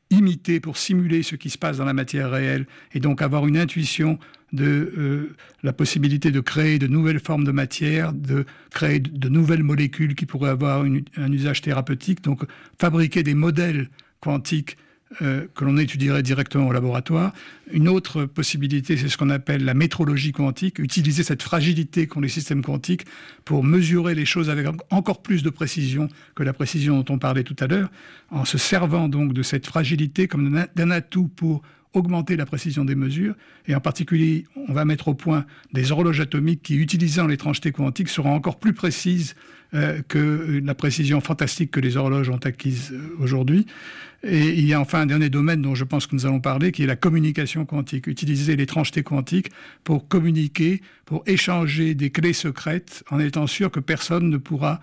Speaker 6: simuler ce qui se passe dans la matière réelle, et donc avoir une intuition de la possibilité de créer de nouvelles formes de matière, de créer de nouvelles molécules qui pourraient avoir un usage thérapeutique, donc fabriquer des modèles quantiques que l'on étudierait directement au laboratoire. Une autre possibilité, c'est ce qu'on appelle la métrologie quantique, utiliser cette fragilité qu'ont les systèmes quantiques pour mesurer les choses avec encore plus de précision que la précision dont on parlait tout à l'heure, en se servant donc de cette fragilité comme d'un atout pour augmenter la précision des mesures. Et en particulier, on va mettre au point des horloges atomiques qui, utilisant l'étrangeté quantique, seront encore plus précises que la précision fantastique que les horloges ont acquise aujourd'hui. Et il y a enfin un dernier domaine dont je pense que nous allons parler, qui est la communication quantique. Utiliser l'étrangeté quantique pour communiquer, pour échanger des clés secrètes, en étant sûr que personne ne pourra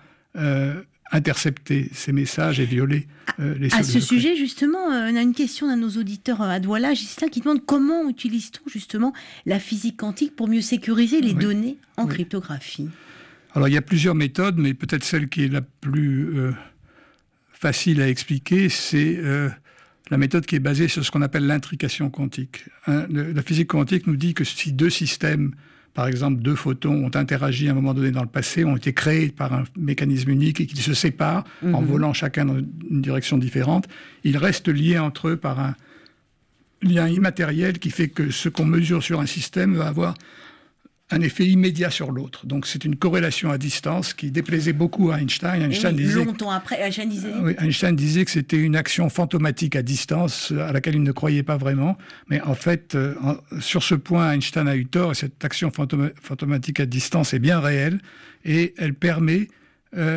Speaker 6: intercepter ces messages et violer les
Speaker 1: À ce sujet, justement, on a une question d'un de nos auditeurs à Douala, Gislain, qui demande comment utilise-t-on justement la physique quantique pour mieux sécuriser les données en cryptographie ?
Speaker 6: Alors, il y a plusieurs méthodes, mais peut-être celle qui est la plus facile à expliquer, c'est la méthode qui est basée sur ce qu'on appelle l'intrication quantique. La physique quantique nous dit que si deux systèmes, par exemple 2 photons, ont interagi à un moment donné dans le passé, ont été créés par un mécanisme unique et qu'ils se séparent en volant chacun dans une direction différente, ils restent liés entre eux par un lien immatériel qui fait que ce qu'on mesure sur un système va avoir un effet immédiat sur l'autre. Donc c'est une corrélation à distance qui déplaisait beaucoup à Einstein.
Speaker 1: Longtemps après,
Speaker 6: Einstein disait que c'était une action fantomatique à distance à laquelle il ne croyait pas vraiment. Mais en fait, sur ce point, Einstein a eu tort, et cette action fantomatique à distance est bien réelle, et elle permet à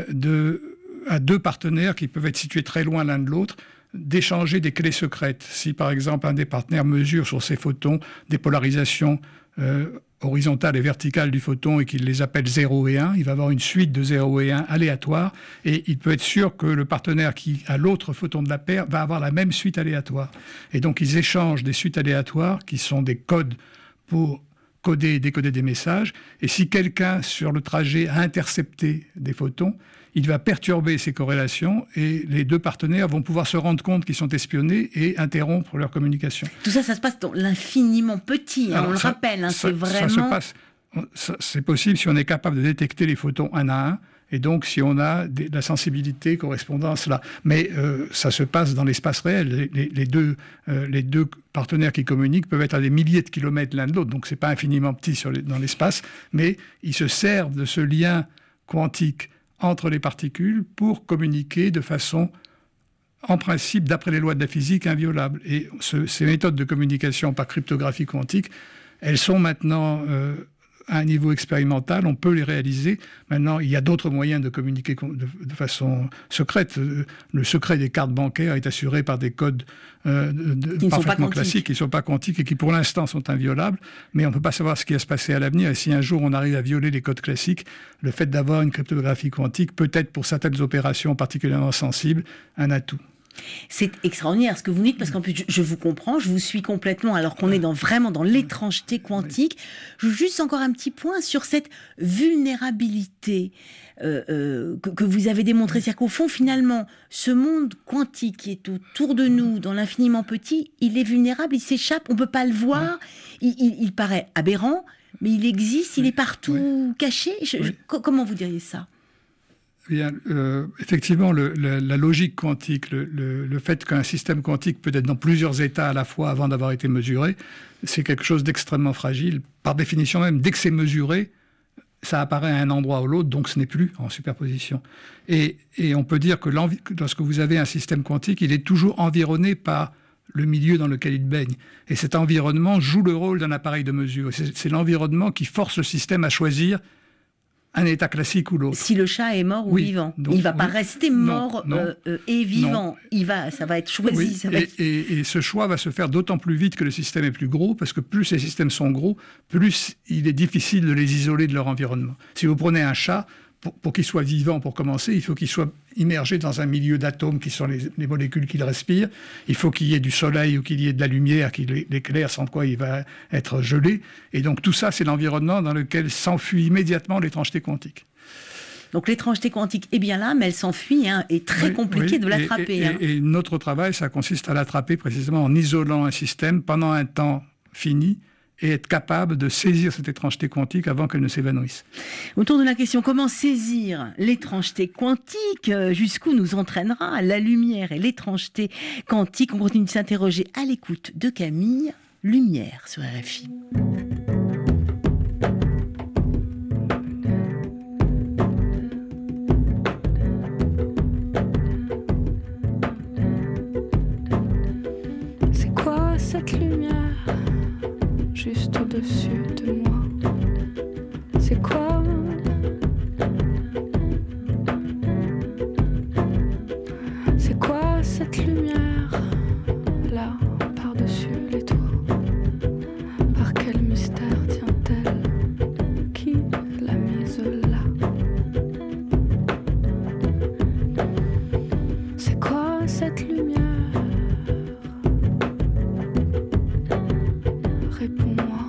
Speaker 6: 2 partenaires qui peuvent être situés très loin l'un de l'autre d'échanger des clés secrètes. Si par exemple un des partenaires mesure sur ses photons des polarisations horizontale et verticale du photon et qu'il les appelle 0 et 1. Il va avoir une suite de 0 et 1 aléatoires et il peut être sûr que le partenaire qui a l'autre photon de la paire va avoir la même suite aléatoire. Et donc ils échangent des suites aléatoires qui sont des codes pour coder et décoder des messages. Et si quelqu'un sur le trajet a intercepté des photons, il va perturber ces corrélations et les deux partenaires vont pouvoir se rendre compte qu'ils sont espionnés et interrompre leur communication.
Speaker 1: Tout ça, ça se passe dans l'infiniment petit, on le rappelle, c'est vraiment...
Speaker 6: Ça se passe, c'est possible si on est capable de détecter les photons un à un, et donc si on a la sensibilité correspondant à cela. Mais ça se passe dans l'espace réel. Les deux partenaires qui communiquent peuvent être à des milliers de kilomètres l'un de l'autre, donc c'est pas infiniment petit dans l'espace, mais ils se servent de ce lien quantique entre les particules pour communiquer de façon, en principe, d'après les lois de la physique, inviolable. Et ces méthodes de communication par cryptographie quantique, elles sont maintenant à un niveau expérimental, on peut les réaliser. Maintenant, il y a d'autres moyens de communiquer de façon secrète. Le secret des cartes bancaires est assuré par des codes parfaitement classiques, qui ne sont pas quantiques et qui, pour l'instant, sont inviolables. Mais on ne peut pas savoir ce qui va se passer à l'avenir. Et si un jour on arrive à violer les codes classiques, le fait d'avoir une cryptographie quantique peut être, pour certaines opérations particulièrement sensibles, un atout.
Speaker 1: C'est extraordinaire ce que vous dites, parce qu'en plus, je vous comprends, je vous suis complètement, alors qu'on est vraiment dans l'étrangeté quantique. Je veux juste encore un petit point sur cette vulnérabilité que vous avez démontré. C'est-à-dire qu'au fond, finalement, ce monde quantique qui est autour de nous, dans l'infiniment petit, il est vulnérable, il s'échappe, on ne peut pas le voir, il paraît aberrant, mais il existe, il est partout caché. Comment vous diriez ça ?
Speaker 6: Bien, effectivement, la logique quantique, le fait qu'un système quantique peut être dans plusieurs états à la fois avant d'avoir été mesuré, c'est quelque chose d'extrêmement fragile. Par définition même, dès que c'est mesuré, ça apparaît à un endroit ou l'autre, donc ce n'est plus en superposition. Et on peut dire que lorsque vous avez un système quantique, il est toujours environné par le milieu dans lequel il baigne. Et cet environnement joue le rôle d'un appareil de mesure. C'est l'environnement qui force le système à choisir un état classique ou l'autre.
Speaker 1: Si le chat est mort ou vivant, donc, il ne va pas rester mort et vivant. Ça va être choisi.
Speaker 6: Et ce choix va se faire d'autant plus vite que le système est plus gros, parce que plus ces systèmes sont gros, plus il est difficile de les isoler de leur environnement. Si vous prenez un chat, pour qu'il soit vivant, pour commencer, il faut qu'il soit immergé dans un milieu d'atomes qui sont les molécules qu'il respire. Il faut qu'il y ait du soleil ou qu'il y ait de la lumière qui l'éclaire, sans quoi il va être gelé. Et donc tout ça, c'est l'environnement dans lequel s'enfuit immédiatement l'étrangeté quantique.
Speaker 1: Donc l'étrangeté quantique est bien là, mais elle s'enfuit, et très compliqué de l'attraper.
Speaker 6: Et notre travail, ça consiste à l'attraper précisément en isolant un système pendant un temps fini, et être capable de saisir cette étrangeté quantique avant qu'elle ne s'évanouisse.
Speaker 1: Autour de la question comment saisir l'étrangeté quantique, jusqu'où nous entraînera la lumière et l'étrangeté quantique, on continue de s'interroger à l'écoute de Camille, Lumière sur RFI.
Speaker 2: C'est quoi cette lumière juste au-dessus de moi? C'est quoi? C'est quoi cette lumière là, par-dessus les toits? Par quel mystère tient-elle? Qui l'a mise là? C'est quoi cette lumière? Réponds-moi.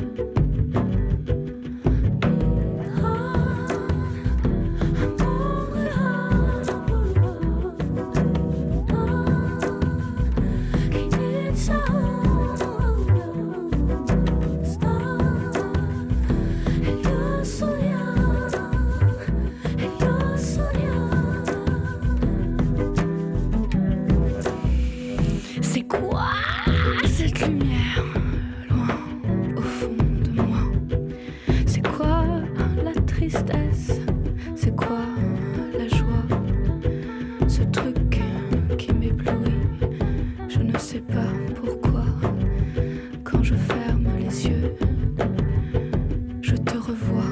Speaker 2: C'est quoi cette lumière loin au fond de moi? C'est quoi la tristesse? C'est quoi la joie? Ce truc qui m'éblouit, je ne sais pas pourquoi. Quand je ferme les yeux, je te revois.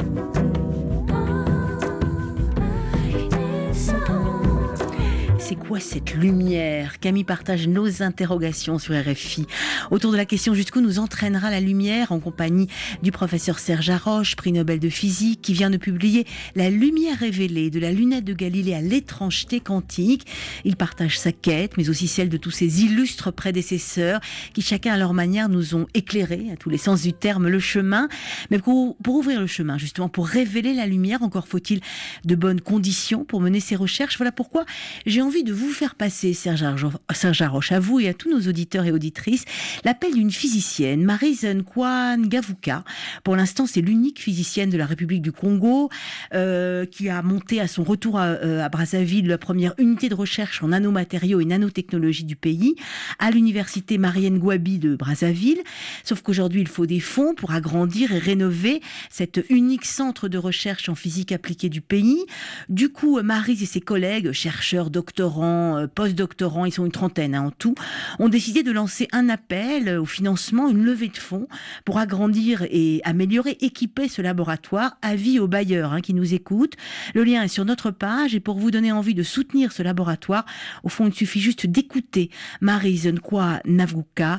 Speaker 1: C'est quoi quoi cette lumière? Camille partage nos interrogations sur RFI. Autour de la question jusqu'où nous entraînera la lumière, en compagnie du professeur Serge Haroche, prix Nobel de physique, qui vient de publier La lumière révélée, de la lunette de Galilée à l'étrangeté quantique. Il partage sa quête, mais aussi celle de tous ses illustres prédécesseurs, qui chacun à leur manière nous ont éclairé, à tous les sens du terme, le chemin. Mais pour ouvrir le chemin, justement, pour révéler la lumière, encore faut-il de bonnes conditions pour mener ses recherches. Voilà pourquoi j'ai envie de vous faire passer, Serge Haroche, à vous et à tous nos auditeurs et auditrices, l'appel d'une physicienne, Maryse Nkwangavouka. Pour l'instant, c'est l'unique physicienne de la République du Congo qui a monté à son retour à Brazzaville la première unité de recherche en nanomatériaux et nanotechnologie du pays, à l'université Marienne Gouabi de Brazzaville. Sauf qu'aujourd'hui, il faut des fonds pour agrandir et rénover cet unique centre de recherche en physique appliquée du pays. Du coup, Maryse et ses collègues, chercheurs, doctorants, post-doctorants, ils sont une trentaine en tout, ont décidé de lancer un appel au financement, une levée de fonds pour agrandir et améliorer, équiper ce laboratoire. Avis aux bailleurs qui nous écoutent. Le lien est sur notre page et pour vous donner envie de soutenir ce laboratoire, au fond, il suffit juste d'écouter Maryse Nkwangavouka,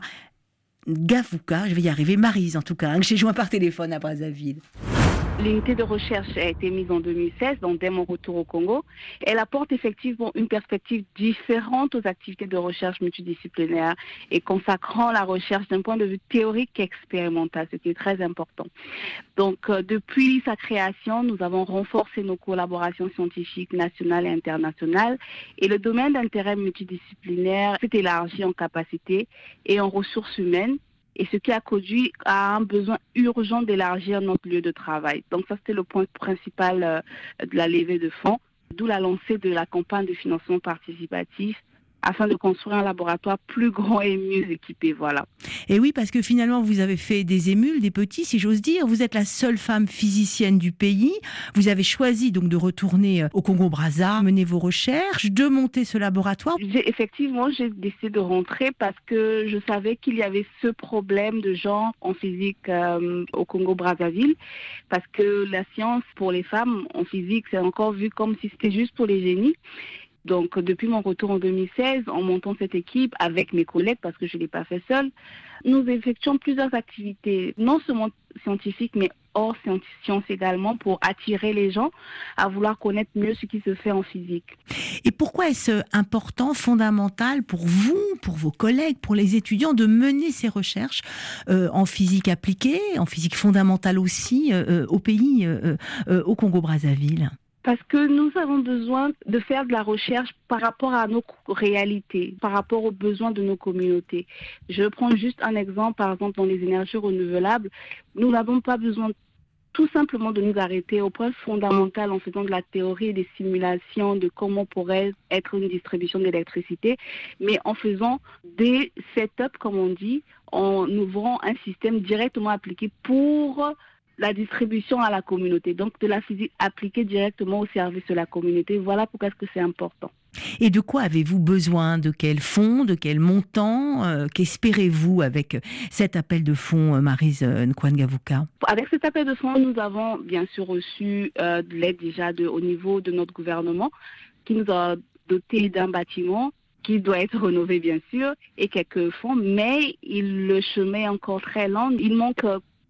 Speaker 1: je vais y arriver, Maryse en tout cas, que j'ai joint par téléphone à Brazzaville.
Speaker 11: L'unité de recherche a été mise en 2016, donc dès mon retour au Congo. Elle apporte effectivement une perspective différente aux activités de recherche multidisciplinaire et consacrant la recherche d'un point de vue théorique et expérimental, ce qui est très important. Donc, depuis sa création, nous avons renforcé nos collaborations scientifiques nationales et internationales et le domaine d'intérêt multidisciplinaire s'est élargi en capacité et en ressources humaines. Et ce qui a conduit à un besoin urgent d'élargir notre lieu de travail. Donc ça, c'était le point principal de la levée de fonds, d'où la lancée de la campagne de financement participatif afin de construire un laboratoire plus grand et mieux équipé, voilà.
Speaker 1: Et oui, parce que finalement, vous avez fait des émules, des petits, si j'ose dire. Vous êtes la seule femme physicienne du pays. Vous avez choisi donc de retourner au Congo-Brazza, mener vos recherches, de monter ce laboratoire.
Speaker 11: Effectivement, j'ai décidé de rentrer parce que je savais qu'il y avait ce problème de genre en physique au Congo-Brazzaville, parce que la science pour les femmes en physique, c'est encore vu comme si c'était juste pour les génies. Donc, depuis mon retour en 2016, en montant cette équipe avec mes collègues, parce que je ne l'ai pas fait seule, nous effectuons plusieurs activités, non seulement scientifiques, mais hors science également, pour attirer les gens à vouloir connaître mieux ce qui se fait en physique.
Speaker 1: Et pourquoi est-ce important, fondamental pour vous, pour vos collègues, pour les étudiants, de mener ces recherches en physique appliquée, en physique fondamentale aussi, au pays, au Congo-Brazzaville ?
Speaker 11: Parce que nous avons besoin de faire de la recherche par rapport à nos réalités, par rapport aux besoins de nos communautés. Je prends juste un exemple, par exemple dans les énergies renouvelables, nous n'avons pas besoin tout simplement de nous arrêter au point fondamental en faisant de la théorie et des simulations de comment pourrait être une distribution d'électricité, mais en faisant des setups, comme on dit, en ouvrant un système directement appliqué pour la distribution à la communauté, donc de la physique appliquée directement au service de la communauté. Voilà pourquoi est-ce que c'est important.
Speaker 1: Et de quoi avez-vous besoin? De quel fonds? De quel montant? Qu'espérez-vous avec cet appel de fonds, Maryse Nkwangavouka?
Speaker 11: Avec cet appel de fonds, nous avons bien sûr reçu de l'aide déjà au niveau de notre gouvernement, qui nous a doté d'un bâtiment qui doit être rénové bien sûr, et quelques fonds, mais le chemin est encore très long. Il manque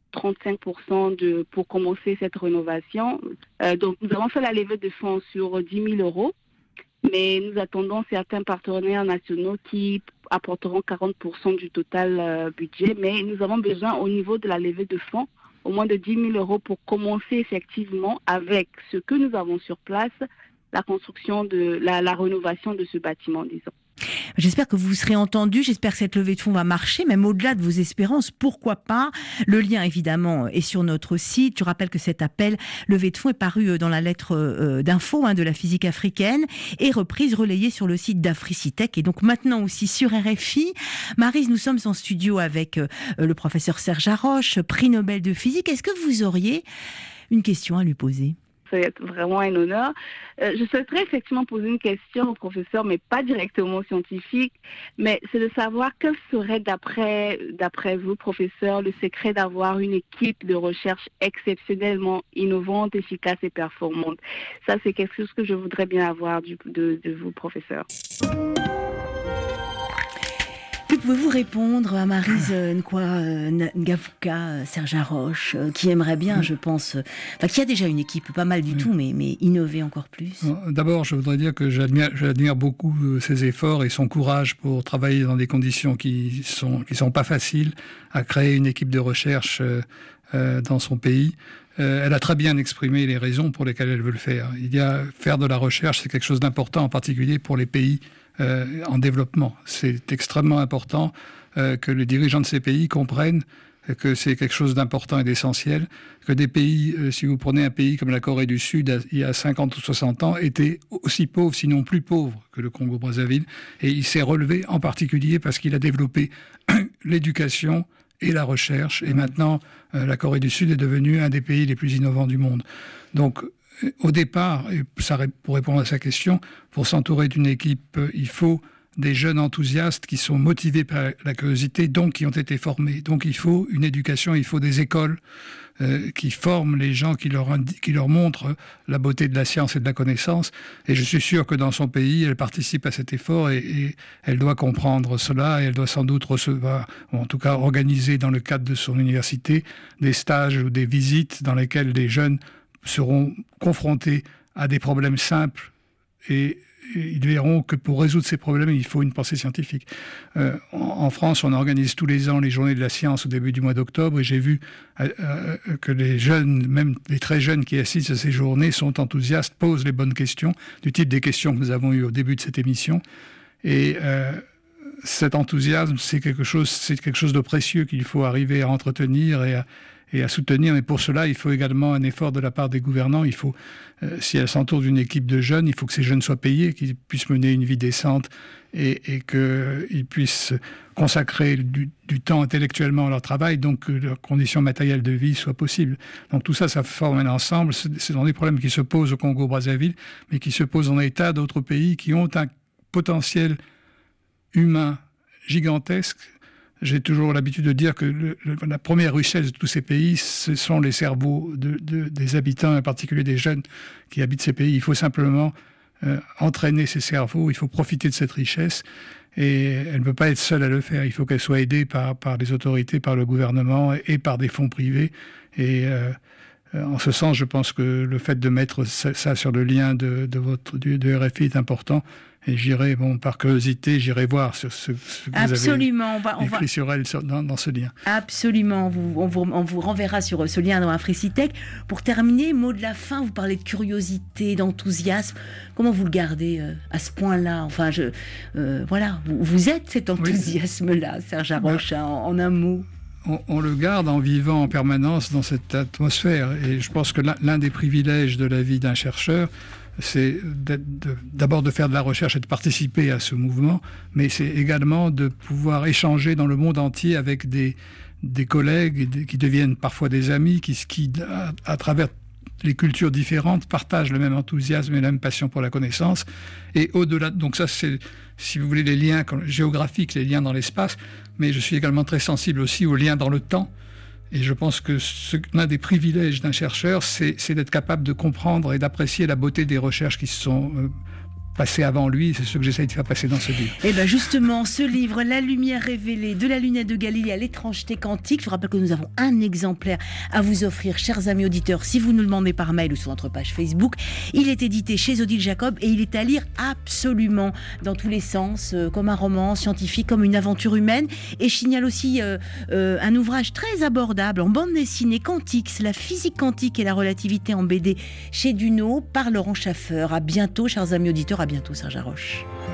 Speaker 11: 35% pour commencer cette rénovation. Donc, nous avons fait la levée de fonds sur 10 000 €, mais nous attendons certains partenaires nationaux qui apporteront 40% du total budget. Mais nous avons besoin, au niveau de la levée de fonds, au moins de 10 000 € pour commencer effectivement avec ce que nous avons sur place, la construction de la rénovation de ce bâtiment, disons.
Speaker 1: J'espère que vous serez entendus, j'espère que cette levée de fonds va marcher, même au-delà de vos espérances, pourquoi pas. Le lien, évidemment, est sur notre site. Je rappelle que cet appel levée de fonds est paru dans la lettre d'info de la physique africaine et reprise, relayée sur le site d'Africitech et donc maintenant aussi sur RFI. Maryse, nous sommes en studio avec le professeur Serge Haroche, prix Nobel de physique. Est-ce que vous auriez une question à lui poser ?
Speaker 11: Ça va être vraiment un honneur. Je souhaiterais effectivement poser une question au professeur, mais pas directement au scientifique, mais c'est de savoir quel serait, d'après vous, professeur, le secret d'avoir une équipe de recherche exceptionnellement innovante, efficace et performante. Ça, c'est quelque chose que je voudrais bien avoir de vous, professeur.
Speaker 1: Que pouvez-vous répondre à Maryse Ngavuka, Serge Haroche, qui aimerait bien, je pense, qui a déjà une équipe pas mal du tout, mais innover encore plus?
Speaker 6: D'abord, je voudrais dire que j'admire beaucoup ses efforts et son courage pour travailler dans des conditions qui sont pas faciles, à créer une équipe de recherche dans son pays. Elle a très bien exprimé les raisons pour lesquelles elle veut le faire. Faire de la recherche, c'est quelque chose d'important, en particulier pour les pays en développement. C'est extrêmement important que les dirigeants de ces pays comprennent que c'est quelque chose d'important et d'essentiel, que des pays, si vous prenez un pays comme la Corée du Sud, il y a 50 ou 60 ans, étaient aussi pauvres, sinon plus pauvres que le Congo-Brazzaville, et il s'est relevé en particulier parce qu'il a développé l'éducation et la recherche, et maintenant la Corée du Sud est devenue un des pays les plus innovants du monde. Donc, au départ, et pour répondre à sa question, pour s'entourer d'une équipe, il faut des jeunes enthousiastes qui sont motivés par la curiosité, donc qui ont été formés. Donc il faut une éducation, il faut des écoles qui forment les gens, qui leur montrent la beauté de la science et de la connaissance. Et je suis sûr que dans son pays, elle participe à cet effort et elle doit comprendre cela et elle doit sans doute recevoir, ou en tout cas organiser dans le cadre de son université, des stages ou des visites dans lesquelles des jeunes seront confrontés à des problèmes simples et ils verront que pour résoudre ces problèmes, il faut une pensée scientifique. En France, on organise tous les ans les journées de la science au début du mois d'octobre et j'ai vu que les jeunes, même les très jeunes qui assistent à ces journées sont enthousiastes, posent les bonnes questions, du type des questions que nous avons eues au début de cette émission. Et cet enthousiasme, c'est quelque chose de précieux qu'il faut arriver à entretenir et à soutenir. Mais pour cela, il faut également un effort de la part des gouvernants. Il faut, si elles s'entourent d'une équipe de jeunes, il faut que ces jeunes soient payés, qu'ils puissent mener une vie décente et qu'ils puissent consacrer du temps intellectuellement à leur travail, donc que leurs conditions matérielles de vie soient possibles. Donc tout ça, ça forme un ensemble. C'est dans des problèmes qui se posent au Congo-Brazzaville, mais qui se posent dans des tas d'autres pays qui ont un potentiel humain gigantesque. J'ai toujours l'habitude de dire que la première richesse de tous ces pays, ce sont les cerveaux des habitants, en particulier des jeunes qui habitent ces pays. Il faut simplement entraîner ces cerveaux, il faut profiter de cette richesse et elle ne peut pas être seule à le faire. Il faut qu'elle soit aidée par les autorités, par le gouvernement et par des fonds privés. Et en ce sens, je pense que le fait de mettre ça sur le lien de RFI est important. Et j'irai, par curiosité, j'irai voir ce que
Speaker 1: Absolument,
Speaker 6: vous avez écrit sur elle dans ce lien.
Speaker 1: Absolument, on vous renverra sur ce lien dans AfriCitech. Pour terminer, mot de la fin, vous parlez de curiosité, d'enthousiasme. Comment vous le gardez à ce point-là? Enfin, voilà, vous êtes cet enthousiasme-là, Serge Haroche, en un mot.
Speaker 6: On le garde en vivant en permanence dans cette atmosphère. Et je pense que l'un des privilèges de la vie d'un chercheur, c'est d'abord de faire de la recherche et de participer à ce mouvement, mais c'est également de pouvoir échanger dans le monde entier avec des collègues qui deviennent parfois des amis, qui à travers les cultures différentes partagent le même enthousiasme et la même passion pour la connaissance. Et au-delà, donc ça c'est, si vous voulez, les liens géographiques, les liens dans l'espace, mais je suis également très sensible aussi aux liens dans le temps. Et je pense que l'un des privilèges d'un chercheur, c'est d'être capable de comprendre et d'apprécier la beauté des recherches qui se sont passées avant lui. C'est ce que j'essaye de faire passer dans ce livre.
Speaker 1: Et bien justement, ce livre, La lumière révélée, de la lunette de Galilée à l'étrangeté quantique. Je vous rappelle que nous avons un exemplaire à vous offrir, chers amis auditeurs, si vous nous le demandez par mail ou sur notre page Facebook. Il est édité chez Odile Jacob et il est à lire absolument dans tous les sens, comme un roman scientifique, comme une aventure humaine. Et je signale aussi un ouvrage très abordable en bande dessinée, Quantix, la physique quantique et la relativité en BD chez Duno par Laurent Schaffer. À bientôt, chers amis auditeurs. À bientôt, Serge Haroche.